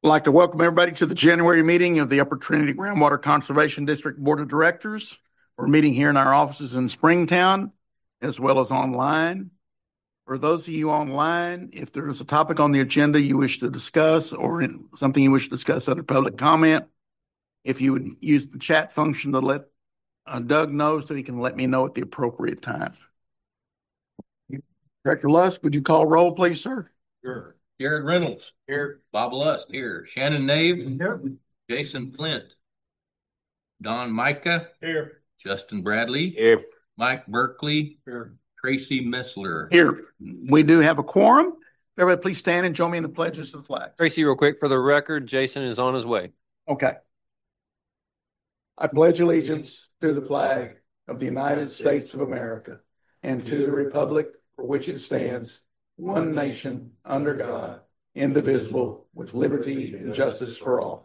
I'd like to welcome everybody to the January meeting of the Upper Trinity Groundwater Conservation District Board of Directors. We're meeting here in our offices in Springtown, as well as online. For those of you online, if there is a topic on the agenda you wish to discuss or something you wish to discuss under public comment, if you would use the chat function to let Doug know so he can let me know at the appropriate time. Director Lusk, would you call roll, please, sir? Sure. Jared Reynolds. Here. Bob Lust. Here. Shannon Nave. Here. Jason Flint. Don Micah. Here. Justin Bradley. Here. Mike Berkeley. Here. Tracy Messler. Here. We do have a quorum. Everybody please stand and join me in the pledges to the flag. Tracy, real quick, for the record, Jason is on his way. Okay. I pledge allegiance to the flag of the United States of America and to the republic for which it stands, one nation, under God, indivisible, with liberty and justice for all.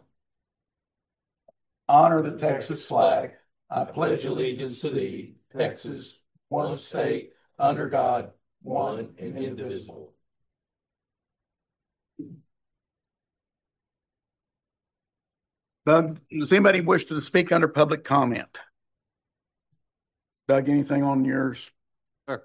Honor the Texas flag. I pledge allegiance to thee, Texas, one state, under God, one and indivisible. Doug, does anybody wish to speak under public comment? Doug, anything on yours? Sure.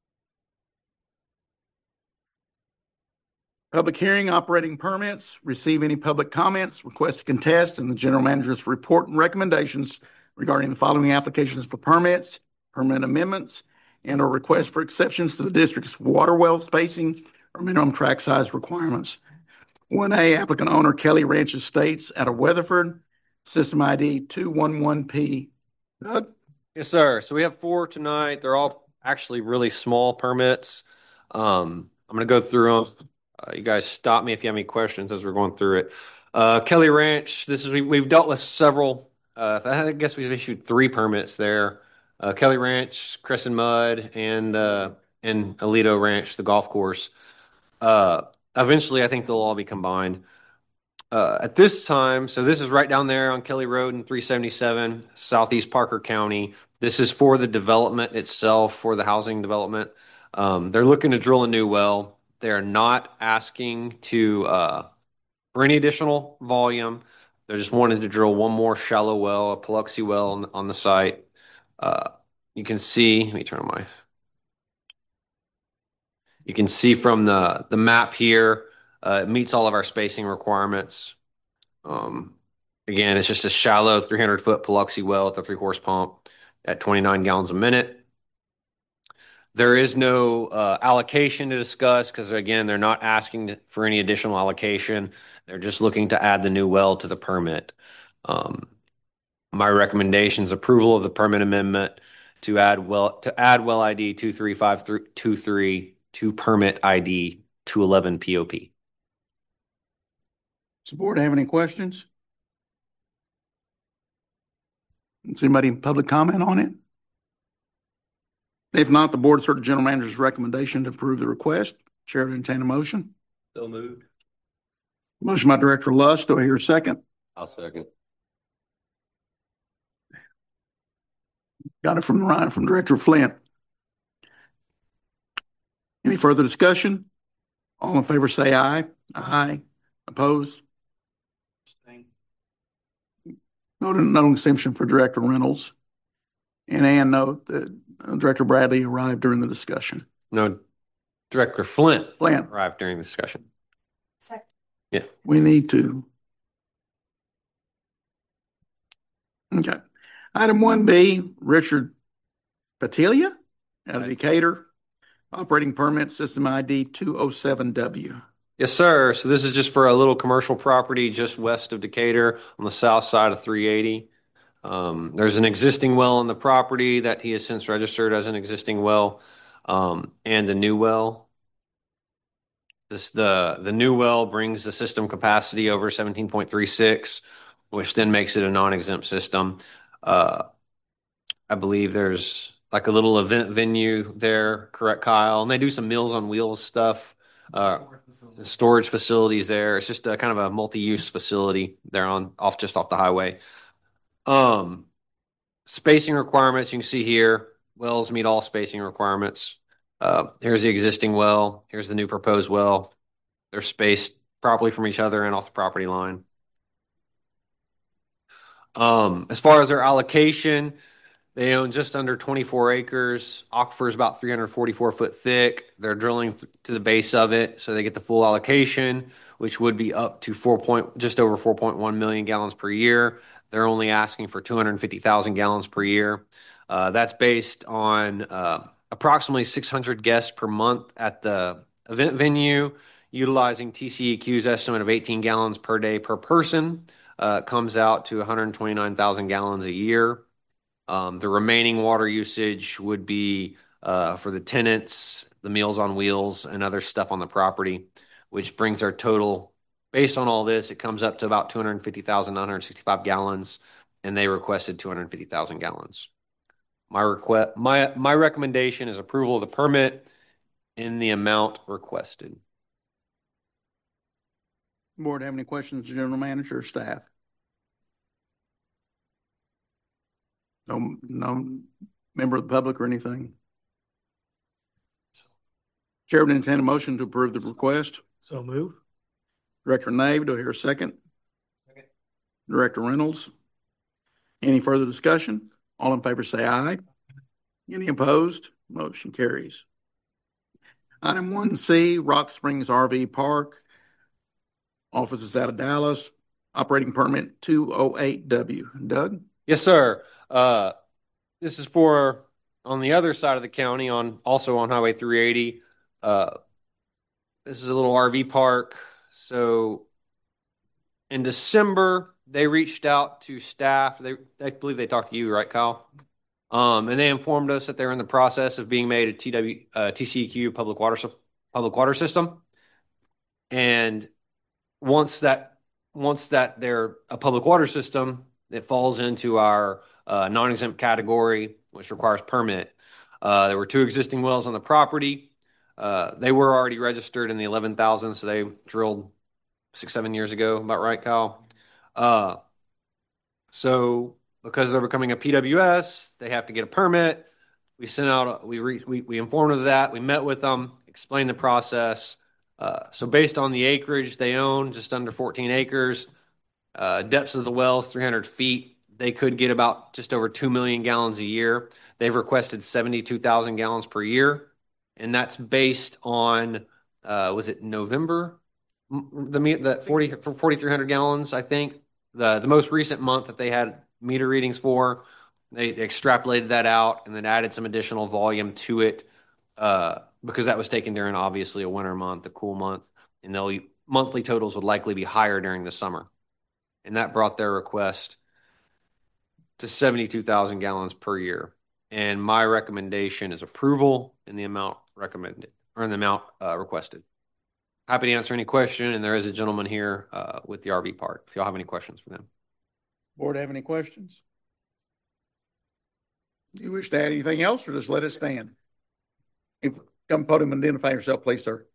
Public hearing, operating permits, receive any public comments, request to contest, and the general manager's report and recommendations regarding the following applications for permits, permit amendments, and or requests for exceptions to the district's water well spacing or minimum tract size requirements. 1A, applicant owner Kelly Ranch Estates out of Weatherford, system ID 211P. Doug? Yes, sir. So we have 4 tonight. They're all actually really small permits. I'm going to go through them. You guys stop me if you have any questions as we're going through it. Kelly Ranch, we've dealt with several. I guess we've issued 3 permits there. Kelly Ranch, Crescent Mud, and Alito Ranch, the golf course. Eventually, I think they'll all be combined. At this time, so this is right down there on Kelly Road in 377, Southeast Parker County. This is for the development itself, for the housing development. They're looking to drill a new well. They're not asking for any additional volume. They're just wanting to drill one more shallow well, a Paluxy well on the site. You can see, let me turn on my. You can see from the map here, it meets all of our spacing requirements. Again, it's just a shallow 300-foot Paluxy well at the 3-horse pump at 29 gallons a minute. There is no allocation to discuss because, again, they're not asking for any additional allocation. They're just looking to add the new well to the permit. My recommendation is approval of the permit amendment to add well ID 23523 to permit ID 211 POP. Does the board have any questions? Does anybody in public comment on it? If not, the board of general manager's recommendation to approve the request. Chair would entertain a motion. So moved. Motion by Director Lust. Do I hear a second? I'll second. Got it from Ryan, from Director Flint. Any further discussion? All in favor say aye. Aye. Opposed? No exemption for Director Reynolds. And note that Director Bradley arrived during the discussion. No, Director Flint Flint arrived during the discussion. Second. Yeah. We need to. Okay. Item 1B, Richard Patilia out of Decatur, operating permit system ID 207W. Yes, sir. So this is just for a little commercial property just west of Decatur on the south side of 380. There's an existing well on the property that he has since registered as an existing well, and a new well. The new well brings the system capacity over 17.36, which then makes it a non-exempt system. I believe there's like a little event venue there, correct, Kyle? And they do some Meals on Wheels stuff. Storage facilities there. It's just a kind of a multi-use facility there just off the highway. Spacing requirements, you can see here, wells meet all spacing requirements. Here's the existing well. Here's the new proposed well. They're spaced properly from each other and off the property line. As far as their allocation, they own just under 24 acres. Aquifer is about 344 foot thick. They're drilling to the base of it, so they get the full allocation, which would be up to just over 4.1 million gallons per year. They're only asking for 250,000 gallons per year. That's based on approximately 600 guests per month at the event venue, utilizing TCEQ's estimate of 18 gallons per day per person. Comes out to 129,000 gallons a year. The remaining water usage would be for the tenants, the Meals on Wheels, and other stuff on the property, which brings our total. Based on all this, it comes up to about 250,965 gallons, and they requested 250,000 gallons. My recommendation is approval of the permit in the amount requested. Board have any questions, general manager or staff? No member of the public or anything? Chair would entertain a motion to approve the request. So move. Director Nave, do I hear a second? Second. Director Reynolds. Any further discussion? All in favor say aye. Any opposed? Motion carries. Item 1C, Rock Springs RV Park. Office is out of Dallas. Operating permit 208W. Doug? Yes, sir. This is for on the other side of the county, also on Highway 380. This is a little RV park. So in December, they reached out to staff. I believe they talked to you, right, Kyle? And they informed us that they're in the process of being made a TCEQ public water system. And once that they're a public water system, it falls into our non-exempt category, which requires permit. There were 2 existing wells on the property. They were already registered in the 11,000, so they drilled 6-7 years ago. About right, Kyle? So because they're becoming a PWS, they have to get a permit. We sent out, we informed them of that. We met with them, explained the process. So based on the acreage they own, just under 14 acres, depths of the wells, 300 feet, they could get about just over 2 million gallons a year. They've requested 72,000 gallons per year. And that's based on, was it November? The 4,300 gallons, I think. The most recent month that they had meter readings for, they extrapolated that out and then added some additional volume to it because that was taken during obviously a winter month, a cool month, and monthly totals would likely be higher during the summer. And that brought their request to 72,000 gallons per year. And my recommendation is approval in the amount recommended or in the amount requested. Happy to answer any question, and there is a gentleman here with the RV park if y'all have any questions for them. Board have any questions? Do you wish to add anything else or just let it stand? Come podium and identify yourself, please, sir.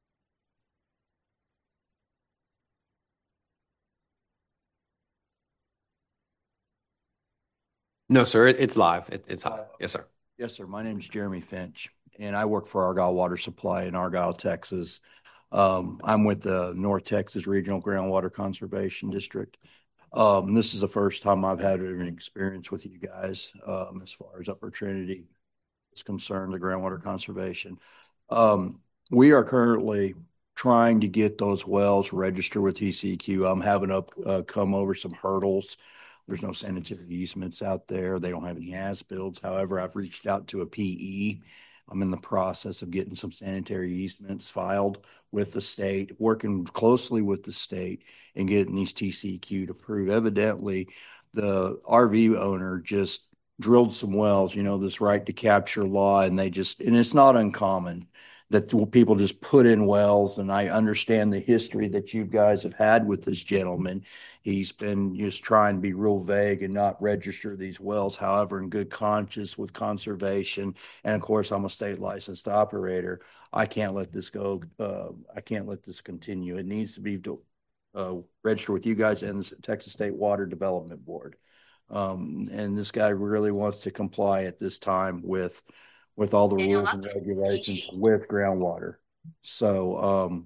No, sir. It's live. It's live. Yes, sir. Yes, sir. My name is Jeremy Finch, and I work for Argyle Water Supply in Argyle, Texas. I'm with the North Texas Regional Groundwater Conservation District. This is the first time I've had an experience with you guys as far as Upper Trinity is concerned, the groundwater conservation. We are currently trying to get those wells registered with TCEQ. I'm having to come over some hurdles. There's no sanitary easements out there. They don't have any as-builds. However, I've reached out to a PE. I'm in the process of getting some sanitary easements filed with the state, working closely with the state and getting these TCEQ to prove. Evidently, the RV owner just drilled some wells, this right to capture law, and it's not uncommon that people just put in wells. And I understand the history that you guys have had with this gentleman. He's been just trying to be real vague and not register these wells. However, in good conscience with conservation, and of course, I'm a state licensed operator, I can't let this go. I can't let this continue. It needs to be registered with you guys and the Texas State Water Development Board. And this guy really wants to comply at this time with all the rules and regulations with groundwater. So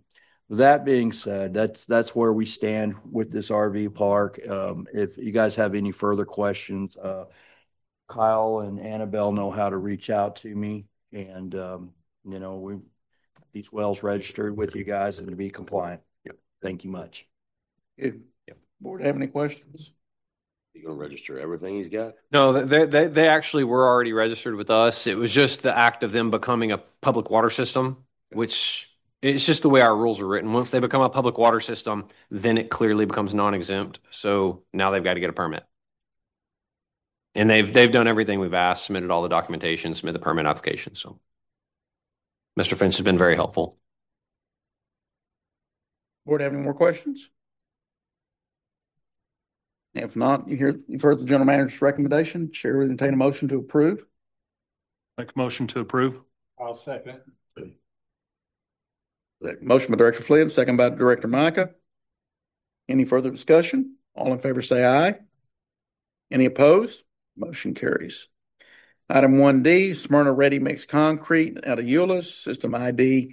That being said, that's where we stand with this RV park. If you guys have any further questions, Kyle and Annabelle know how to reach out to me, and we these wells registered with you guys and to be compliant. Yep. Thank you much. Good. Board have any questions? You gonna register everything he's got? No, they actually were already registered with us. It was just the act of them becoming a public water system, which it's just the way our rules are written. Once they become a public water system, then it clearly becomes non-exempt. So now they've got to get a permit. And they've done everything we've asked, submitted all the documentation, submitted the permit application. So Mr. Finch has been very helpful. Board have any more questions? If not, you've heard the general manager's recommendation. Chair will entertain a motion to approve. Make a motion to approve. I'll second. Motion by Director Flynn, second by Director Micah. Any further discussion? All in favor say aye. Any opposed? Motion carries. Item 1D, Smyrna Ready Mix Concrete out of Euless, system ID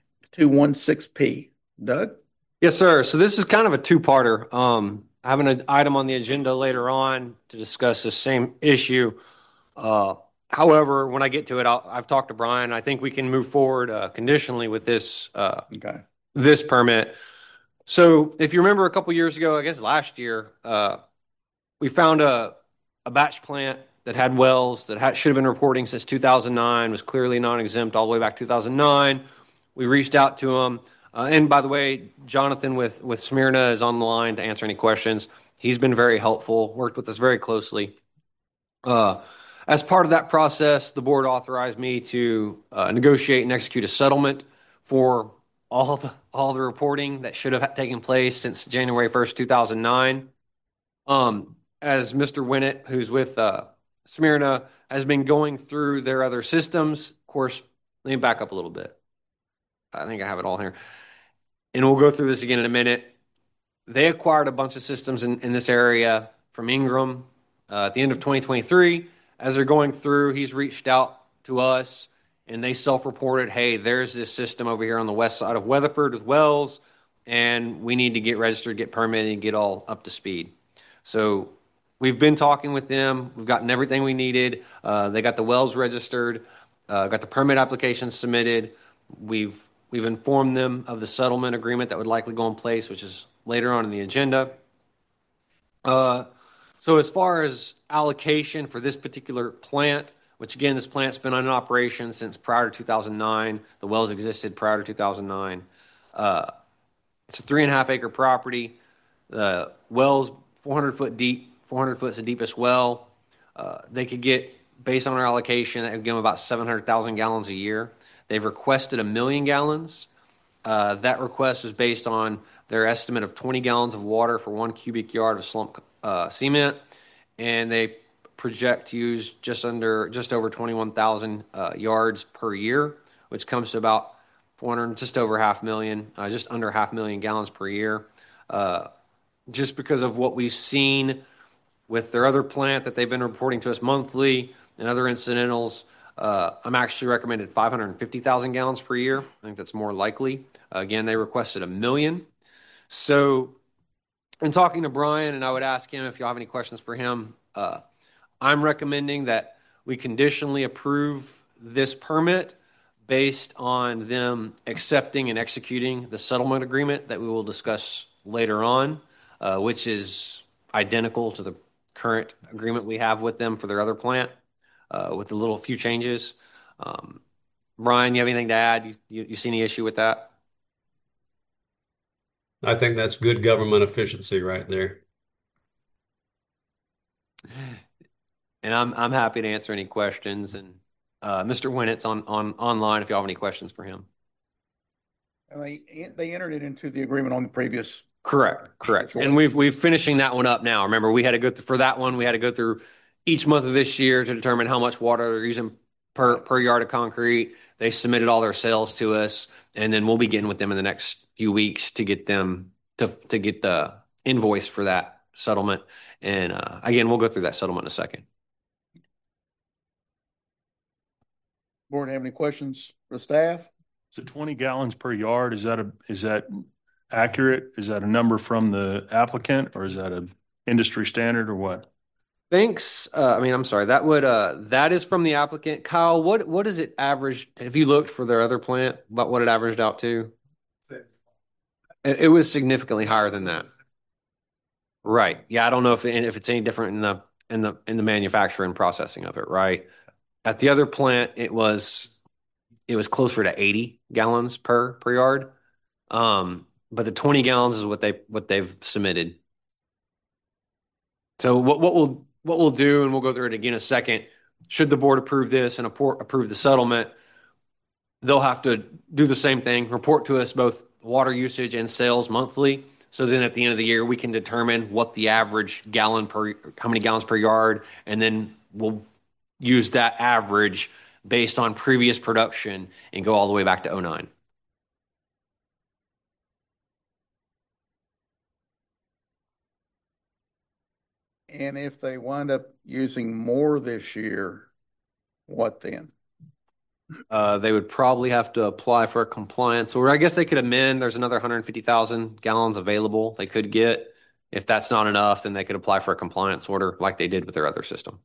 216P. Doug? Yes, sir. So this is kind of a two-parter. I have an item on the agenda later on to discuss the same issue. However, when I get to it, I've talked to Brian. I think we can move forward conditionally with this this permit. So if you remember a couple years ago, I guess last year, we found a batch plant that had wells that should have been reporting since 2009, was clearly non-exempt all the way back 2009. We reached out to them. And by the way, Jonathan with Smyrna is on the line to answer any questions. He's been very helpful, worked with us very closely. As part of that process, the board authorized me to negotiate and execute a settlement for all the reporting that should have taken place since January 1st, 2009. As Mr. Winnett, who's with Smyrna, has been going through their other systems. Of course, let me back up a little bit. I think I have it all here. And we'll go through this again in a minute. They acquired a bunch of systems in this area from Ingram at the end of 2023. As they're going through, he's reached out to us, and they self-reported, hey, there's this system over here on the west side of Weatherford with wells, and we need to get registered, get permitted, and get all up to speed. So we've been talking with them. We've gotten everything we needed. They got the wells registered, got the permit application submitted. We've informed them of the settlement agreement that would likely go in place, which is later on in the agenda. So as far as allocation for this particular plant, which again, this plant's been in operation since prior to 2009. The wells existed prior to 2009. It's a 3.5 acre property. The well's 400 foot deep. 400 foot is the deepest well. They could get, based on our allocation, that would give them about 700,000 gallons a year. They've requested 1 million gallons. That request was based on their estimate of 20 gallons of water for 1 cubic yard of slump cement, and they project to use just over 21,000 yards per year, which comes to about 400, just over 500,000, just under 500,000 gallons per year. Just because of what we've seen with their other plant that they've been reporting to us monthly and other incidentals, I'm actually recommended 550,000 gallons per year. I think that's more likely. Again, they requested 1 million. So in talking to Brian, and I would ask him if y'all have any questions for him, I'm recommending that we conditionally approve this permit based on them accepting and executing the settlement agreement that we will discuss later on, which is identical to the current agreement we have with them for their other plant, with a little few changes. Brian, you have anything to add? You see any issue with that? I think that's good government efficiency right there. And I'm happy to answer any questions. And Mr. Winnett's online if y'all have any questions for him. They entered it into the agreement on the previous. Correct. And we've finishing that one up now. Remember, we had to go for that one. We had to go through each month of this year to determine how much water they're using per yard of concrete. They submitted all their sales to us, and then we'll be getting with them in the next few weeks to get them to get the invoice for that settlement. And again, we'll go through that settlement in a second. Board have any questions for staff? So 20 gallons per yard, is that accurate? Is that a number from the applicant or is that a industry standard or what? Thanks. I'm sorry. That is from the applicant. Kyle, what is it averaged? Have you looked for their other plant about what it averaged out to? It was significantly higher than that. Right. Yeah, I don't know if it's any different in the manufacturing and processing of it, right? At the other plant, it was closer to 80 gallons per yard. But the 20 gallons is what they've submitted. So what we'll do, and we'll go through it again in a second, should the board approve this and approve the settlement, they'll have to do the same thing, report to us both water usage and sales monthly. So then at the end of the year, we can determine what the average how many gallons per yard, and then we'll use that average based on previous production and go all the way back to 09. And if they wind up using more this year, what then? They would probably have to apply for a compliance, or I guess they could amend. There's another 150,000 gallons available they could get. If that's not enough, then they could apply for a compliance order like they did with their other system.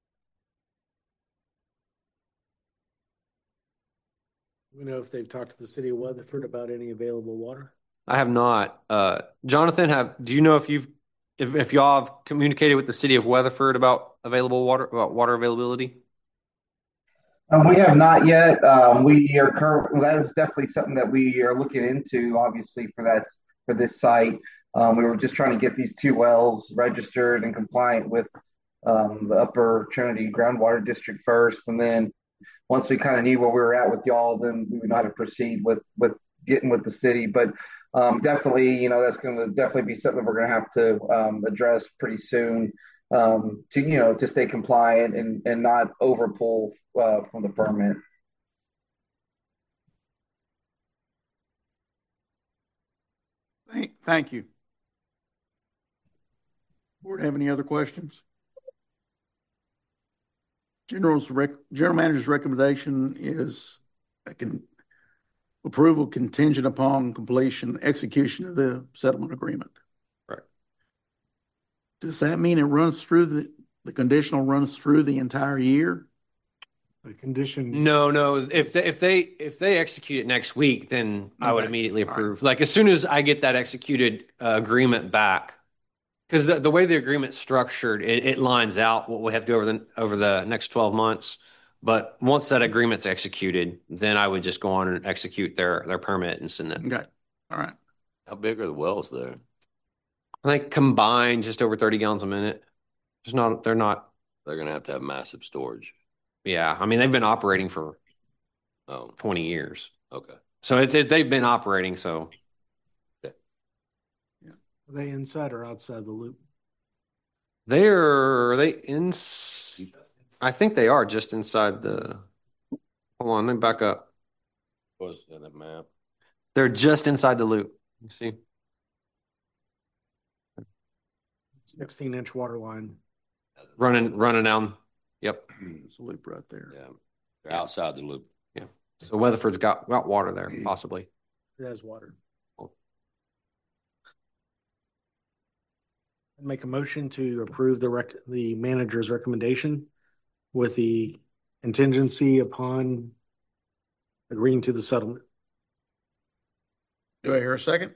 We know if they've talked to the city of Weatherford about any available water. I have not. Jonathan, do you know if y'all have communicated with the city of Weatherford about water availability? We have not yet. We are that is definitely something that we are looking into, obviously, for this site. We were just trying to get these two wells registered and compliant with the Upper Trinity Groundwater District first, and then once we kind of knew where we were at with y'all, then we would know how to proceed with getting with the city. But definitely, that's going to definitely be something we're going to have to address pretty soon. To stay compliant and not overpull from the permit. Thank you. Board have any other questions? General Manager's recommendation is approval contingent upon execution of the settlement agreement. Does that mean it runs through the conditional runs through the entire year? The condition. No. If they execute it next week, then I would immediately approve. Like as soon as I get that executed agreement back, because the way the agreement's structured, it lines out what we have to do over the next 12 months. But once that agreement's executed, then I would just go on and execute their permit and send it. Okay. All right. How big are the wells there? I think combined just over 30 gallons a minute. They're not. They're going to have massive storage. Yeah. I mean, they've been operating for 20 years. Okay. So they've been operating. So. Okay. Yeah. Are they inside or outside the loop? Are they in? I think they are just inside the. Hold on. Let me back up. Was in the map? They're just inside the loop. You see? 16-inch water line. Running down. Yep. There's a loop right there. Yeah. They're outside the loop. Yeah. So Weatherford's got water there, possibly. It has water. Cool. I'd make a motion to approve the manager's recommendation with the contingency upon agreeing to the settlement. Do I hear a second?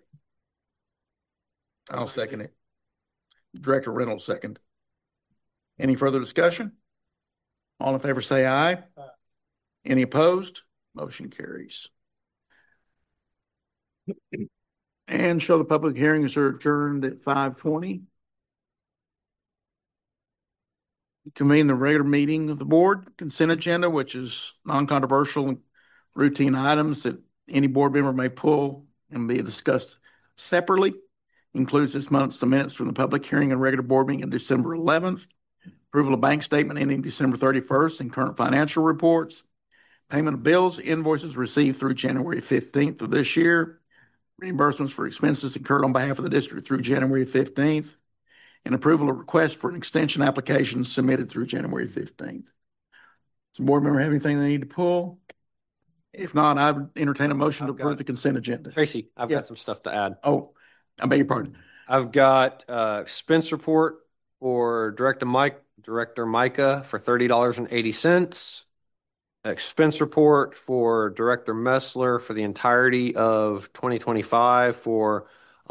I'll second it. Director Reynolds second. Any further discussion? All in favor say aye. Aye. Any opposed? Motion carries. And show the public hearings are adjourned at 5:20. Convene the regular meeting of the board. Consent agenda, which is non-controversial and routine items that any board member may pull and be discussed separately. Includes this month's minutes from the public hearing and regular board meeting on December 11th. Approval of bank statement ending December 31st and current financial reports. Payment of bills, invoices received through January 15th of this year. Reimbursements for expenses incurred on behalf of the district through January 15th. And approval of requests for an extension application submitted through January 15th. Does the board member have anything they need to pull? If not, I would entertain a motion to I've got- approve the consent agenda. Tracy, I've Yeah. got some stuff to add. Oh, I beg your pardon. I've got expense report for Director Micah for $30.80. Expense report for Director Messler for the entirety of 2025 for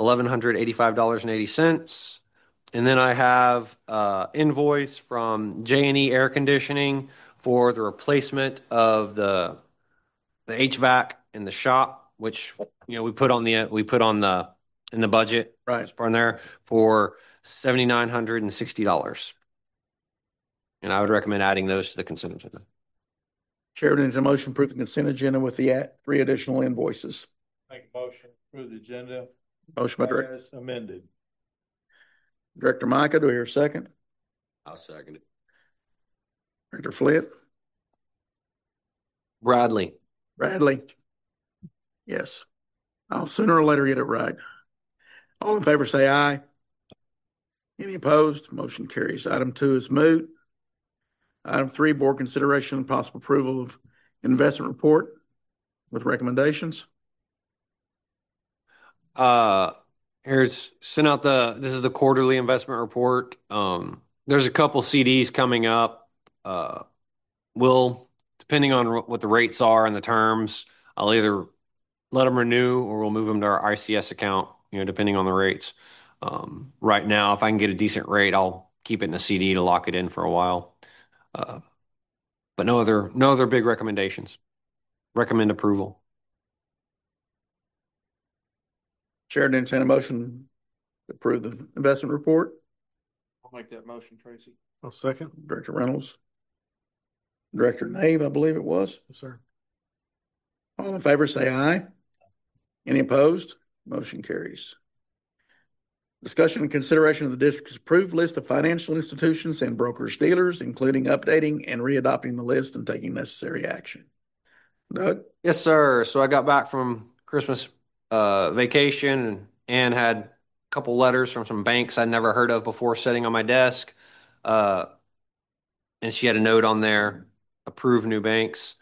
$1,185.80. And then I have invoice from J&E Air Conditioning for the replacement of the HVAC in the shop, which we put on the in the budget, Right. it's part in there for $7,960. And I would recommend adding those to the consent agenda. Chair would entertain a motion to approve the consent agenda with the 3 additional invoices. Make a motion for the agenda Motion by Director, as amended. Director Micah. Do I hear a second? I'll second it. Director Flint? Bradley. Bradley? Yes. I'll sooner or later get it right. All in favor say aye. Any opposed? Motion carries. Item 2 is moot. Item 3, board consideration and possible approval of investment report with recommendations. Here's sent out this is the quarterly investment report. There's a couple CDs coming up. We'll, depending on what the rates are and the terms, I'll either let them renew or we'll move them to our ICS account, depending on the rates. Right now, if I can get a decent rate, I'll keep it in a CD to lock it in for a while. But no other big recommendations. Recommend approval. Chair to entertain a motion to approve the investment report. I'll make that motion, Tracy. I'll second. Director Reynolds. Director Nave, I believe it was. Yes, sir. All in favor say aye. Any opposed? Motion carries. Discussion and consideration of the district's approved list of financial institutions and brokers dealers, including updating and readopting the list and taking necessary action. Doug? Yes, sir. So I got back from Christmas vacation and had a couple letters from some banks I'd never heard of before sitting on my desk. And she had a note on there, approve new banks.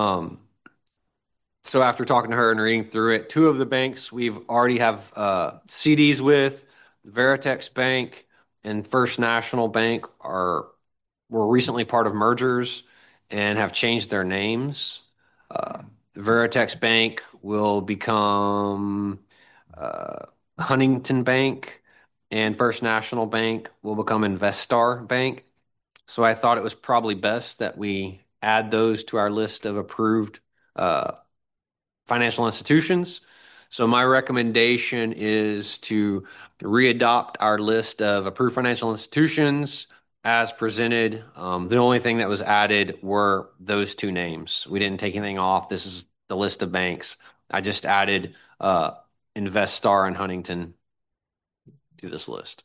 So after talking to her and reading through it, 2 of the banks we've already have CDs with, Veritex Bank and First National Bank were recently part of mergers and have changed their names. Veritex Bank will become Huntington Bank, and First National Bank will become Investar Bank. So I thought it was probably best that we add those to our list of approved financial institutions. So my recommendation is to readopt our list of approved financial institutions as presented. The only thing that was added were those 2 names. We didn't take anything off. This is the list of banks. I just added Investar and Huntington to this list.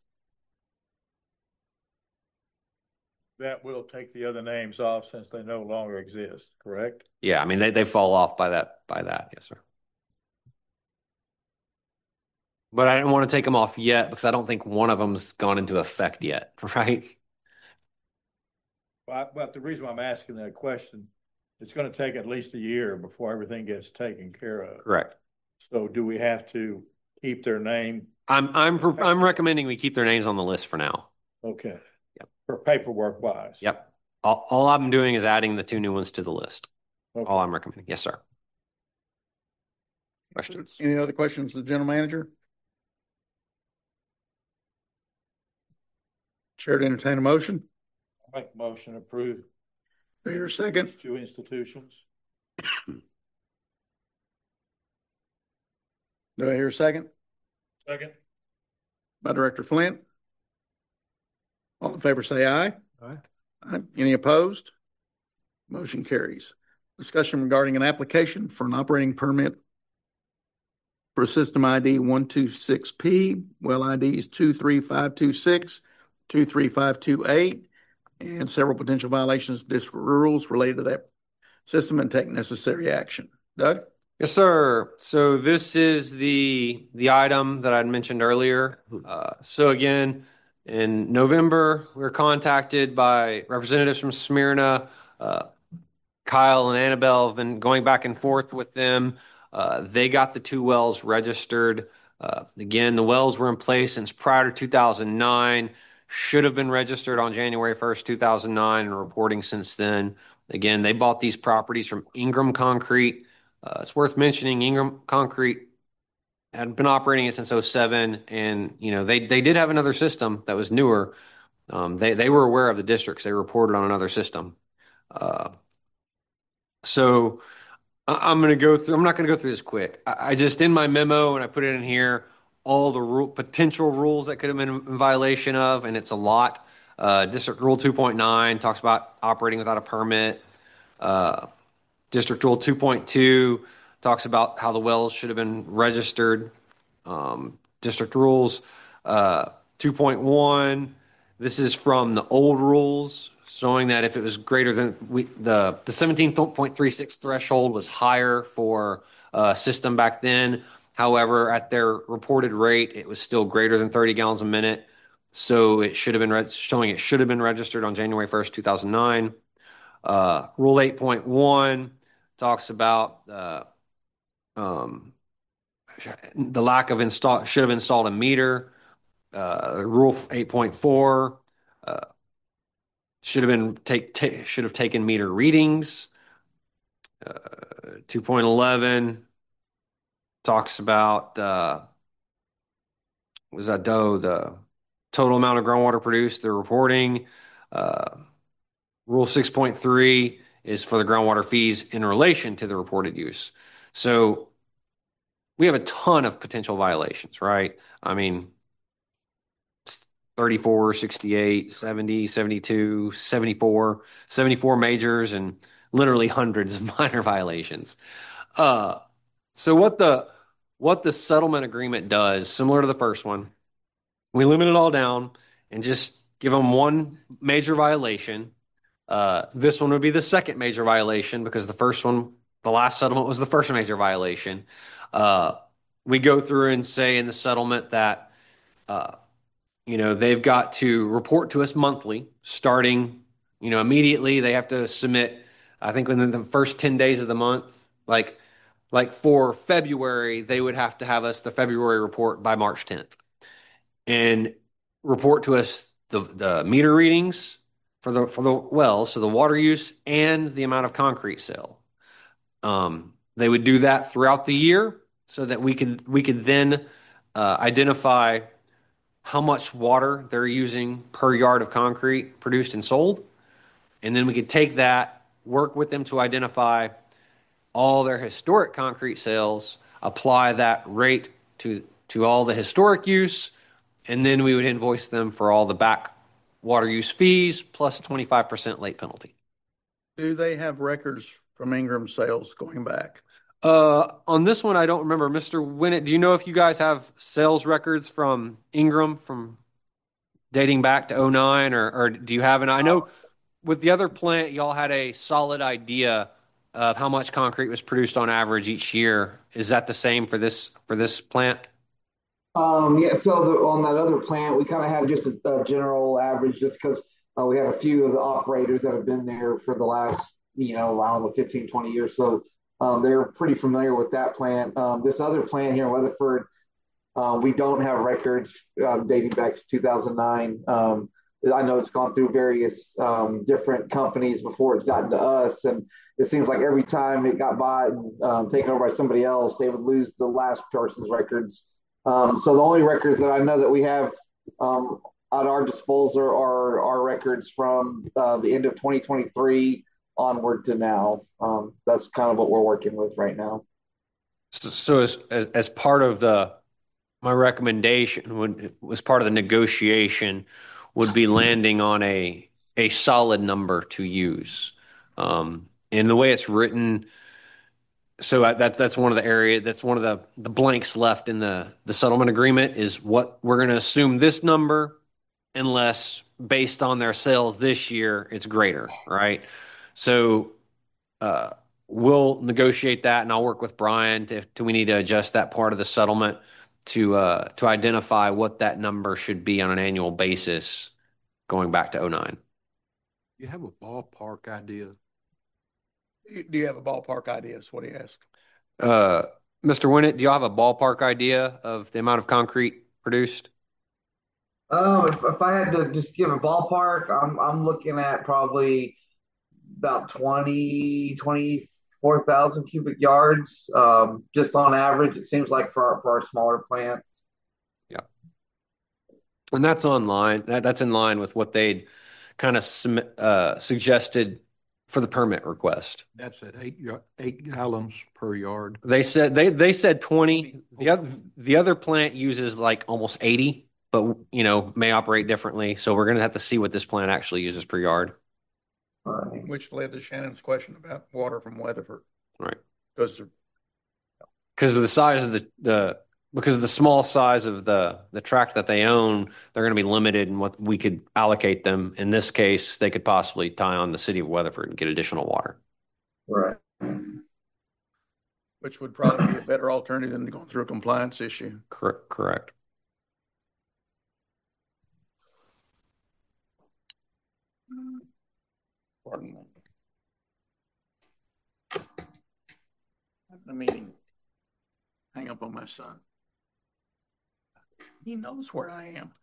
That will take the other names off since they no longer exist, correct? Yeah, I mean they fall off by that. Yes, sir. But I didn't want to take them off yet because I don't think one of them's gone into effect yet, right? But the reason why I'm asking that question, it's going to take at least a year before everything gets taken care of. Correct. So do we have to keep their name? I'm recommending we keep their names on the list for now. Okay. Yep. For paperwork wise. Yep. All I'm doing is adding the 2 new ones to the list. Okay. All I'm recommending. Yes, sir. Questions? Any other questions to the general manager? Chair to entertain a motion. Make a motion to approve Do I hear a second? 2 institutions. Do I hear a second? Second. By Director Flint. All in favor say aye. Aye. Aye. Any opposed? Motion carries. Discussion regarding an application for an operating permit for system ID 126P, well IDs 23526, 23528, and several potential violations of district rules related to that system and take necessary action. Doug? Yes, sir. So this is the item that I'd mentioned earlier. So again, in November, we were contacted by representatives from Smyrna Kyle and Annabelle have been going back and forth with them. They got the 2 wells registered. Again, the wells were in place since prior to 2009, should have been registered on January 1st, 2009, and reporting since then. Again, they bought these properties from Ingram Concrete. It's worth mentioning Ingram Concrete had been operating it since '07, and they did have another system that was newer. They were aware of the districts. They reported on another system. So I'm going to go through. I'm not going to go through this quick. I just in my memo and I put it in here all the potential rules that could have been in violation of, and it's a lot. District Rule 2.9 talks about operating without a permit. District Rule 2.2 talks about how the wells should have been registered. District Rules 2.1. This is from the old rules, showing that if it was greater than the 17.36 threshold was higher for system back then. However, at their reported rate, it was still greater than 30 gallons a minute. So it should have been showing it should have been registered on January 1st, 2009. Rule 8.1 talks about the lack of should have installed a meter. Rule 8.4 should have taken meter readings. 2.11 talks about the total amount of groundwater produced, the reporting. Rule 6.3 is for the groundwater fees in relation to the reported use. So we have a ton of potential violations, right? I mean, 34, 68, 70, 72, 74 majors, and literally hundreds of minor violations. So what the settlement agreement does, similar to the first one, we limit it all down and just give them one major violation. This one would be the second major violation because the last settlement was the first major violation. We go through and say in the settlement that they've got to report to us monthly, starting immediately. They have to submit, I think, within the first 10 days of the month. Like for February, they would have to have us the February report by March 10th and report to us the meter readings for the wells, so the water use and the amount of concrete sale. They would do that throughout the year so that we could then identify how much water they're using per yard of concrete produced and sold. And then we could take that, work with them to identify all their historic concrete sales, apply that rate to all the historic use, and then we would invoice them for all the back water use fees plus 25% late penalty. Do they have records from Ingram sales going back? On this one, I don't remember. Mr. Winnett, do you know if you guys have sales records from Ingram from dating back to '09, or do you have an? I know with the other plant, y'all had a solid idea of how much concrete was produced on average each year. Is that the same for this plant? Yeah, so on that other plant, we kind of had just a general average just because we had a few of the operators that have been there for the last, around 15, 20 years. So they're pretty familiar with that plant. This other plant here in Weatherford, we don't have records dating back to 2009. I know it's gone through various different companies before it's gotten to us. And it seems like every time it got bought and taken over by somebody else, they would lose the last person's records. So the only records that I know that we have at our disposal are our records from the end of 2023 onward to now. That's kind of what we're working with right now. So as part of my recommendation was part of the negotiation would be landing on a solid number to use. And the way it's written, so that's one of the blanks left in the settlement agreement is what we're going to assume this number, unless based on their sales this year, it's greater, right? So we'll negotiate that, and I'll work with Brian do we need to adjust that part of the settlement to identify what that number should be on an annual basis going back to '09. You have a ballpark idea? Do you have a ballpark idea? Is what he asked. Mr. Winnett, do you have a ballpark idea of the amount of concrete produced? If I had to just give a ballpark, I'm looking at probably about 24,000 cubic yards, just on average. It seems like for our smaller plants. Yeah. And that's online. That's in line with what they'd kind of suggested for the permit request. That's at 8 gallons per yard. They said 20. The other plant uses like almost 80, but may operate differently. So we're going to have to see what this plant actually uses per yard. Right. Which led to Shannon's question about water from Weatherford. Right. Because of the size of because of the small size of the tract that they own, they're going to be limited in what we could allocate them. In this case, they could possibly tie on the city of Weatherford and get additional water. Right. which would probably be a better alternative than going through a compliance issue. Correct. Pardon me. Having a meeting. Hang up on my son. He knows where I am.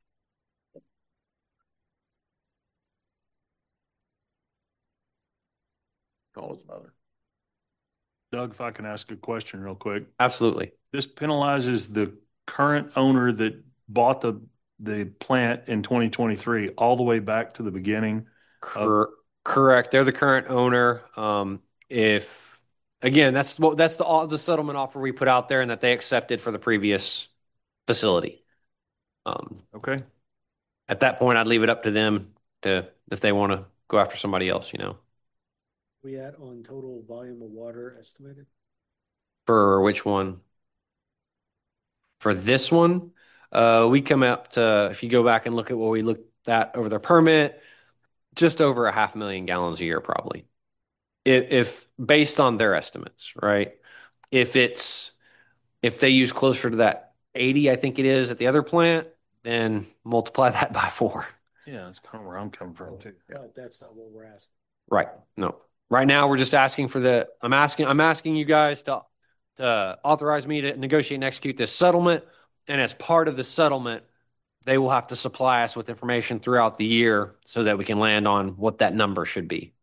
Call his mother. Doug, if I can ask a question real quick. Absolutely. This penalizes the current owner that bought the plant in 2023 all the way back to the beginning. Correct. They're the current owner. If again, that's the settlement offer we put out there and that they accepted for the previous facility. Okay. At that point, I'd leave it up to them if they want to go after somebody else, We at on total volume of water estimated? For which one? For this one, we come up to, if you go back and look at what we looked at over the permit, just over 500,000 gallons a year, probably. If based on their estimates, right? If they use closer to that 80, I think it is at the other plant, then multiply that by 4. Yeah, that's kind of where I'm coming from too. But that's not what we're asking. Right. No. Right now, we're just asking for I'm asking you guys to authorize me to negotiate and execute this settlement. And as part of the settlement, they will have to supply us with information throughout the year so that we can land on what that number should be.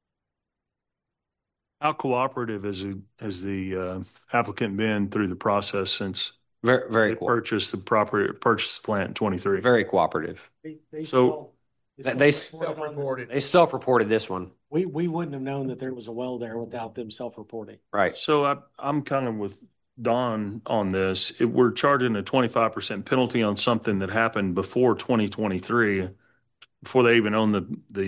How cooperative has the applicant been through the process since Very they purchased the plant in 23? Very cooperative. They self-reported. They self-reported this one. We wouldn't have known that there was a well there without them self-reporting. Right. So I'm kind of with Don on this. We're charging a 25% penalty on something that happened before 2023, before they even owned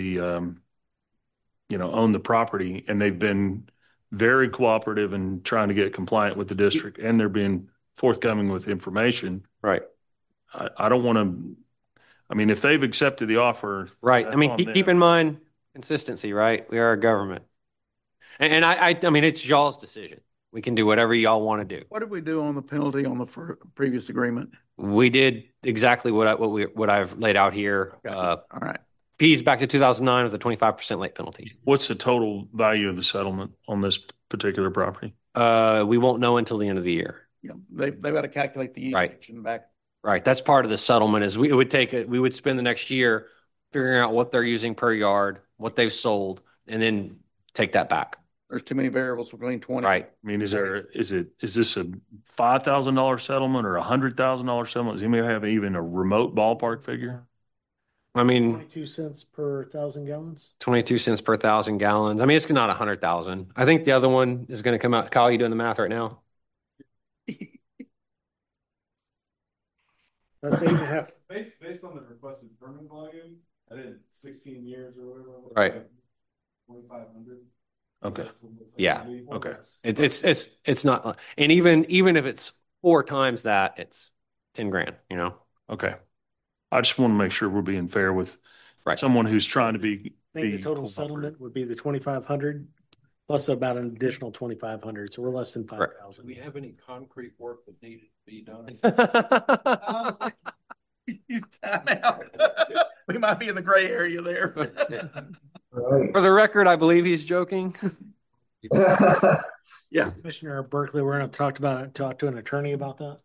own the property, and they've been very cooperative in trying to get compliant with the district, and they're being forthcoming with information. Right. I don't want to. I mean, if they've accepted the offer, right. I mean, keep in mind consistency. Right. We are a government, and I mean, it's y'all's decision. We can do whatever y'all want to do. What did we do on the penalty on the previous agreement? We did exactly what I've laid out here. All right. Fees back to 2009 with a 25% late penalty. What's the total value of the settlement on this particular property? We won't know until the end of the year. Yeah, they've got to calculate the right back. Right. That's part of the settlement. Is we would spend the next year figuring out what they're using per yard, what they've sold, and then take that back. There's too many variables between 20. Right. I mean, is this a $5,000 settlement or a $100,000 settlement? Does anybody have even a remote ballpark figure? I mean, 22 cents per 1,000 gallons. 22 cents per 1,000 gallons. I mean, it's not 100,000. I think the other one is going to come out. Kyle, you doing the math right now? That's 8.5. Based on the requested permit volume, I did 16 years or whatever. Right. 2,500. Okay. Yeah. Okay. It's not, and even if it's 4 times that, it's 10 grand. Okay. I just want to make sure we're being fair with someone who's trying to be. I think the total settlement would be the 2,500 plus about an additional 2,500. So we're less than 5,000. Do we have any concrete work that needed to be done? Time out. We might be in the gray area there. For the record, I believe he's joking. Yeah. Commissioner Berkeley, we're going to talk to an attorney about that.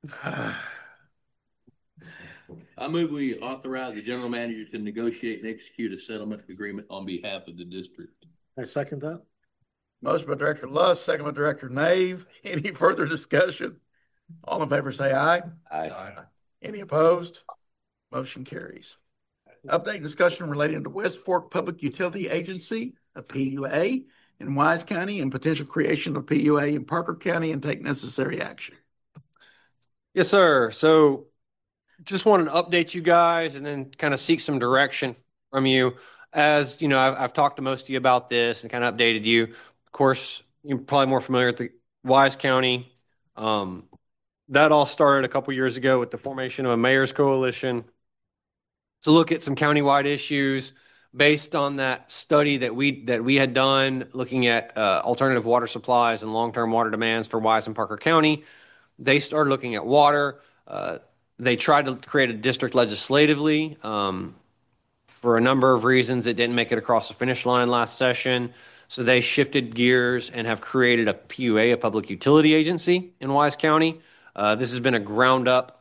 I move we authorize the general manager to negotiate and execute a settlement agreement on behalf of the district. I second that. Motion by Director Lust, second by Director Nave. Any further discussion? All in favor say aye. Aye. Any opposed? Motion carries. Update and discussion relating to West Fork Public Utility Agency, a PUA, in Wise County and potential creation of PUA in Parker County and take necessary action. Yes, sir. So just wanted to update you guys and then kind of seek some direction from you. As you know, I've talked to most of you about this and kind of updated you. Of course, you're probably more familiar with the Wise County. That all started a couple years ago with the formation of a mayor's coalition to look at some countywide issues based on that study that we had done looking at alternative water supplies and long-term water demands for Wise and Parker County. They started looking at water. They tried to create a district legislatively. For a number of reasons, it didn't make it across the finish line last session. So they shifted gears and have created a PUA, a public utility agency in Wise County. This has been a ground up,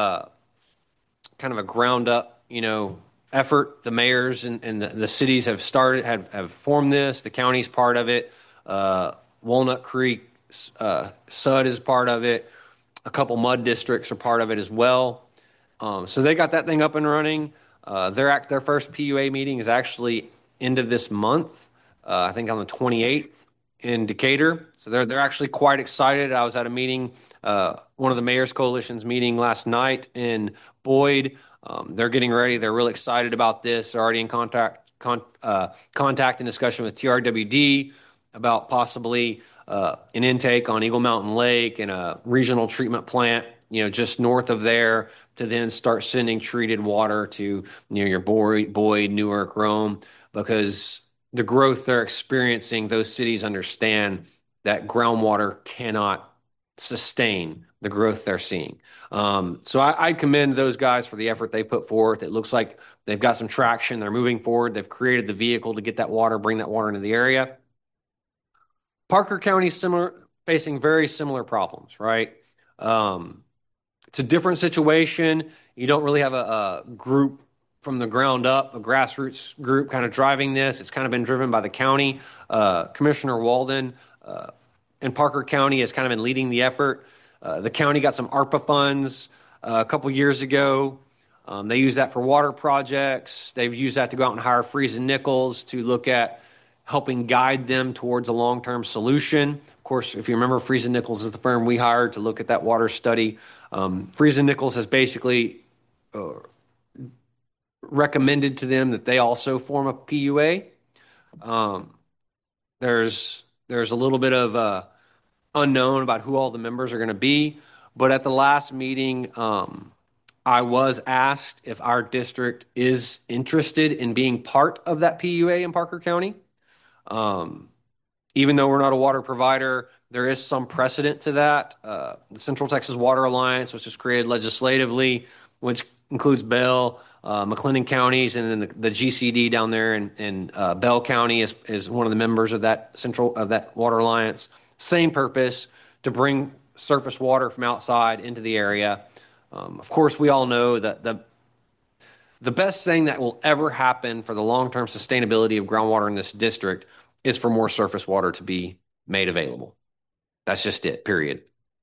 effort. The mayors and the cities have formed this. The county's part of it. Walnut Creek, SUD is part of it. A couple mud districts are part of it as well. So they got that thing up and running. Their first PUA meeting is actually end of this month. I think on the 28th in Decatur. So they're actually quite excited. I was at a meeting, one of the mayor's coalition's meeting last night in Boyd. They're getting ready. They're really excited about this. They're already in contact and discussion with TRWD about possibly an intake on Eagle Mountain Lake and a regional treatment plant, just north of there, to then start sending treated water to your Boyd, Newark, Rome, because the growth they're experiencing, those cities understand that groundwater cannot sustain the growth they're seeing. So I commend those guys for the effort they put forth. It looks like they've got some traction. They're moving forward. They've created the vehicle to get that water, bring that water into the area. Parker County facing very similar problems, right? It's a different situation. You don't really have a group from the ground up, a grassroots group kind of driving this. It's kind of been driven by the county. Commissioner Walden in Parker County has kind of been leading the effort. The county got some ARPA funds a couple years ago. They use that for water projects. They've used that to go out and hire Freese and Nichols to look at helping guide them towards a long-term solution. Of course, if you remember, Freese and Nichols is the firm we hired to look at that water study. Freese and Nichols has basically recommended to them that they also form a PUA. There's a little bit of unknown about who all the members are going to be, but at the last meeting, I was asked if our district is interested in being part of that PUA in Parker County. Even though we're not a water provider, there is some precedent to that. The Central Texas Water Alliance, which was created legislatively, which includes Bell, McLennan counties, and then the GCD down there in Bell County is one of the members of that Water Alliance. Same purpose, to bring surface water from outside into the area. Of course, we all know that the best thing that will ever happen for the long-term sustainability of groundwater in this district is for more surface water to be made available. That's just it, period.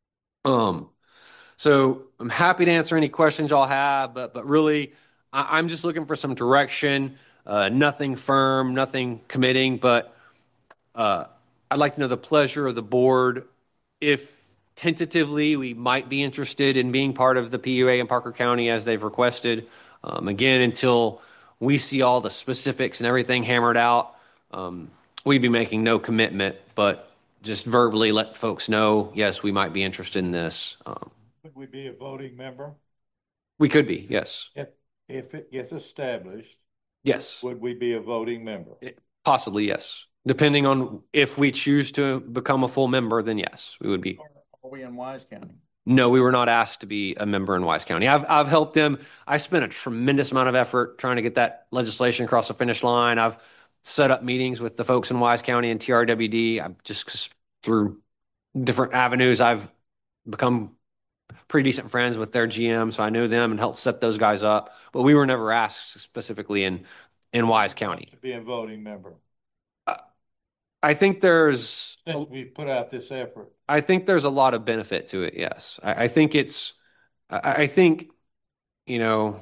So I'm happy to answer any questions y'all have, but really, I'm just looking for some direction. Nothing firm, nothing committing, but I'd like to know the pleasure of the board if tentatively we might be interested in being part of the PUA in Parker County as they've requested. Again, until we see all the specifics and everything hammered out, we'd be making no commitment, but just verbally let folks know, yes, we might be interested in this. Would we be a voting member? We could be, yes. If it gets established, yes. Would we be a voting member? Possibly, yes. Depending on if we choose to become a full member, then yes, we would be. Are we in Wise County? No, we were not asked to be a member in Wise County. I've helped them. I spent a tremendous amount of effort trying to get that legislation across the finish line. set up meetings with the folks in Wise County and TRWD. I'm just through different avenues, I've become pretty decent friends with their GM, so I know them and helped set those guys up. But we were never asked specifically in Wise County to be a voting member. I think there's Since we put out this effort. I think there's a lot of benefit to it. Yes, I think I think, you know,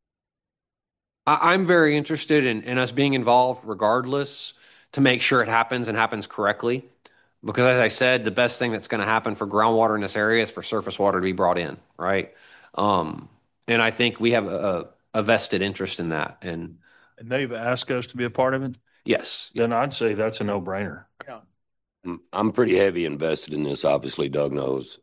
I'm very interested in us being involved regardless to make sure it happens and happens correctly. Because as I said, the best thing that's going to happen for groundwater in this area is for surface water to be brought in, right? And I think we have a vested interest in that. And they've asked us to be a part of it? Yes. Then I'd say that's a no-brainer. Yeah. I'm pretty heavy invested in this. Obviously, Doug knows.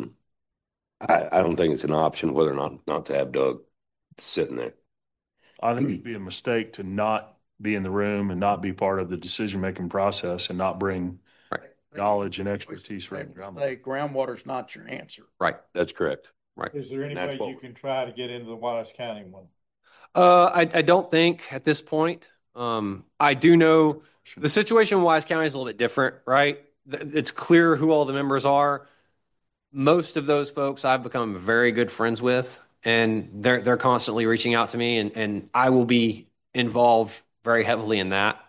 I don't think it's an option whether or not to have Doug sitting there. I think it'd be a mistake to not be in the room and not be part of the decision-making process and not bring knowledge and expertise from groundwater. Groundwater's not your answer. Right. That's correct. Right. Is there any way you can try to get into the Wise County one? I don't think at this point. I do know the situation in Wise County is a little bit different, right? It's clear who all the members are. Most of those folks I've become very good friends with, and they're constantly reaching out to me, and I will be involved very heavily in that.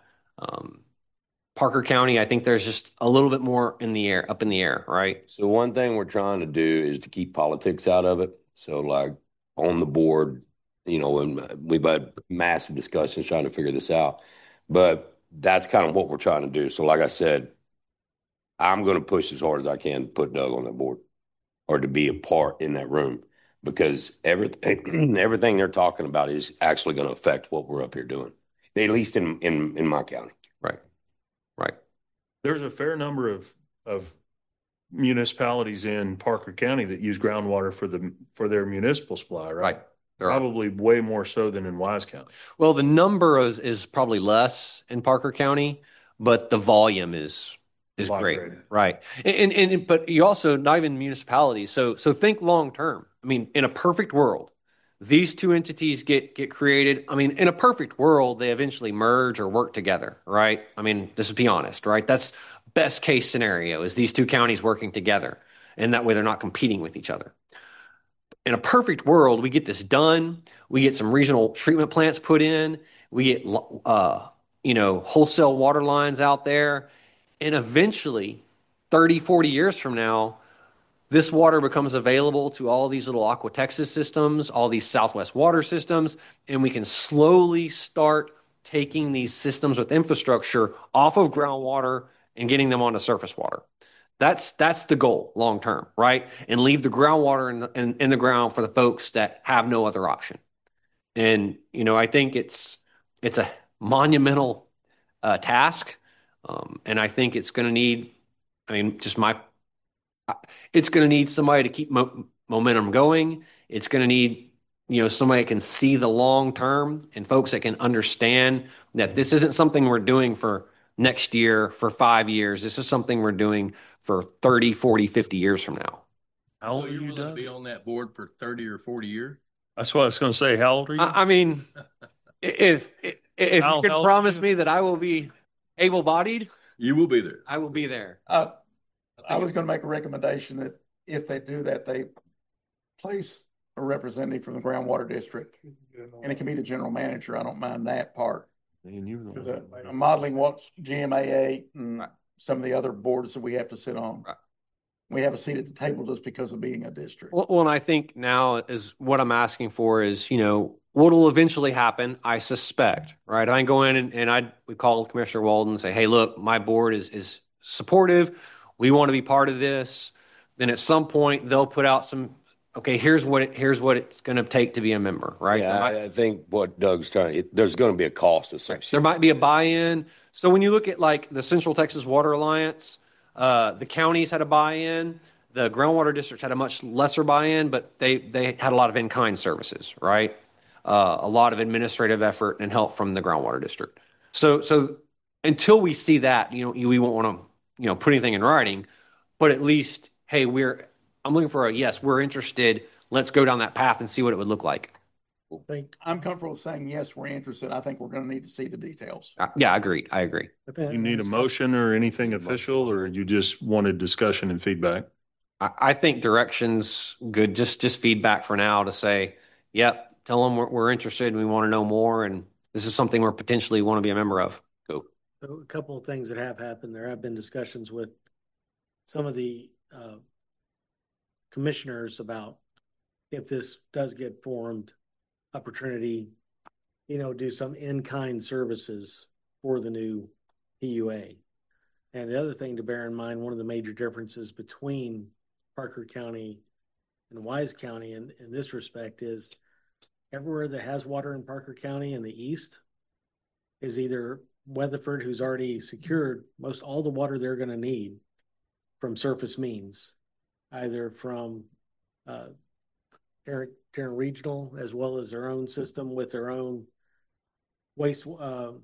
Parker County, I think there's just a little bit more up in the air, right? So one thing we're trying to do is to keep politics out of it. So like on the board, you know, and we've had massive discussions trying to figure this out, but that's kind of what we're trying to do. So like I said, I'm going to push as hard as I can to put Doug on that board or to be a part in that room, because everything they're talking about is actually going to affect what we're up here doing, at least in my county. Right. There's a fair number of municipalities in Parker County that use groundwater for their municipal supply, right? Right. Probably way more so than in Wise County. Well, the number is probably less in Parker County, but the volume is great, greater. right? And but you also not even municipalities. So think long term. I mean, in a perfect world, these two entities get created. I mean, in a perfect world, they eventually merge or work together, right? I mean, just be honest, right? That's best case scenario is these two counties working together, and that way they're not competing with each other. In a perfect world, we get this done. We get some regional treatment plants put in. We get wholesale water lines out there, and eventually, 30, 40 years from now, this water becomes available to all these little Aqua Texas systems, all these Southwest water systems, and we can slowly start taking these systems with infrastructure off of groundwater and getting them onto surface water. That's the goal long term, right? And leave the groundwater in the ground for the folks that have no other option. And I think it's a monumental task, and I think it's going to need. It's going to need somebody to keep momentum going. It's going to need, somebody that can see the long term and folks that can understand that this isn't something we're doing for next year, for 5 years. This is something we're doing for 30, 40, 50 years from now. How old So are you're you, willing to Doug? be on that board for 30 or 40 years? That's what I was going to say. How old are you? I mean, if Al, you could how old promise are you? me that I will be able-bodied, You will be there. I will be there. I was going to make a recommendation that if they do that, they place a representative from the groundwater district, and it can be the general manager. I don't mind that part. I'm modeling what GMAA and some of the other boards that we have to sit on. Right. We have a seat at the table just because of being a district. Well, and I think now is what I'm asking for is, what will eventually happen, I suspect, right? I can go in and we call Commissioner Walden and say, hey, look, my board is supportive. We want to be part of this. Then at some point they'll put out here's what it's going to take to be a member, right? Yeah, I think what Doug's there's going to be a cost associated. There might be a buy-in. So when you look at like the Central Texas Water Alliance, the counties had a buy-in. The groundwater district had a much lesser buy-in, but they had a lot of in-kind services, right? A lot of administrative effort and help from the groundwater district. So until we see that, we won't want to, put anything in writing, but at least, hey, I'm looking for a yes, we're interested. Let's go down that path and see what it would look like. I'm comfortable saying, yes, we're interested. I think we're going to need to see the details. Yeah, I agree. You need a motion or anything official, or you just wanted discussion and feedback? I think direction's good. Just feedback for now to say, yep, tell them we're interested and we want to know more, and this is something we're potentially want to be a member of. Go. So a couple of things that have happened. There have been discussions with some of the commissioners about if this does get formed, opportunity, do some in-kind services for the new PUA. And the other thing to bear in mind, one of the major differences between Parker County and Wise County in this respect is everywhere that has water in Parker County in the east is either Weatherford, who's already secured most all the water they're going to need from surface means, either from Tarrant Regional as well as their own system with their own waste water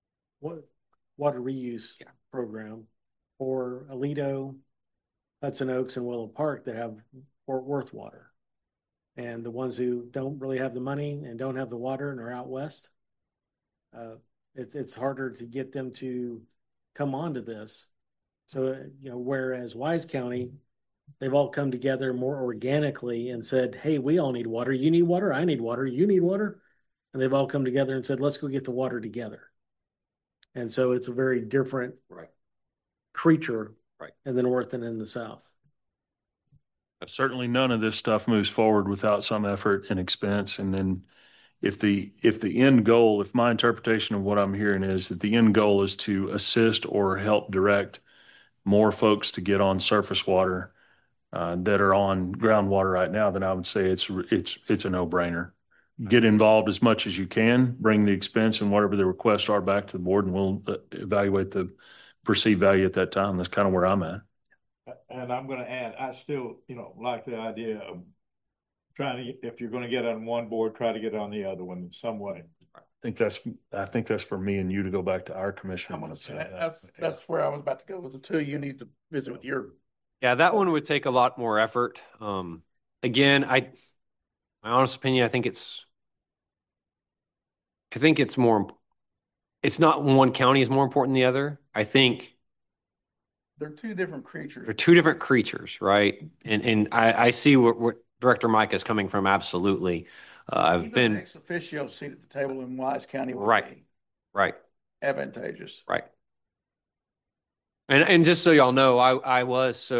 reuse program, or Aledo, Hudson Oaks, and Willow Park that have Fort Worth water. And the ones who don't really have the money and don't have the water and are out west, it's harder to get them to come onto this. So, whereas Wise County, they've all come together more organically and said, hey, we all need water. You need water. I need water. You need water. And they've all come together and said, let's go get the water together. And so it's a very different creature in the north and in the south. Certainly none of this stuff moves forward without some effort and expense. And then if the end goal, if my interpretation of what I'm hearing is that the end goal is to assist or help direct more folks to get on surface water that are on groundwater right now, then I would say it's a no-brainer. Get involved as much as you can, bring the expense and whatever the requests are back to the board, and we'll evaluate the perceived value at that time. That's kind of where I'm at. And I'm going to add, I still, like the idea of trying to, if you're going to get on one board, try to get on the other one in some way. I think that's for me and you to go back to our commission. I'm going to say that's where I was about to go with the two. You need to visit with your. Yeah, that one would take a lot more effort. Again, my honest opinion, I think it's more. It's not one county is more important than the other. I think they're two different creatures. They're two different creatures, right? And I see what Director Mike is coming from. Absolutely. I've Even been an ex officio seat at the table in Wise County would right. advantageous. Right. And just so y'all know, I was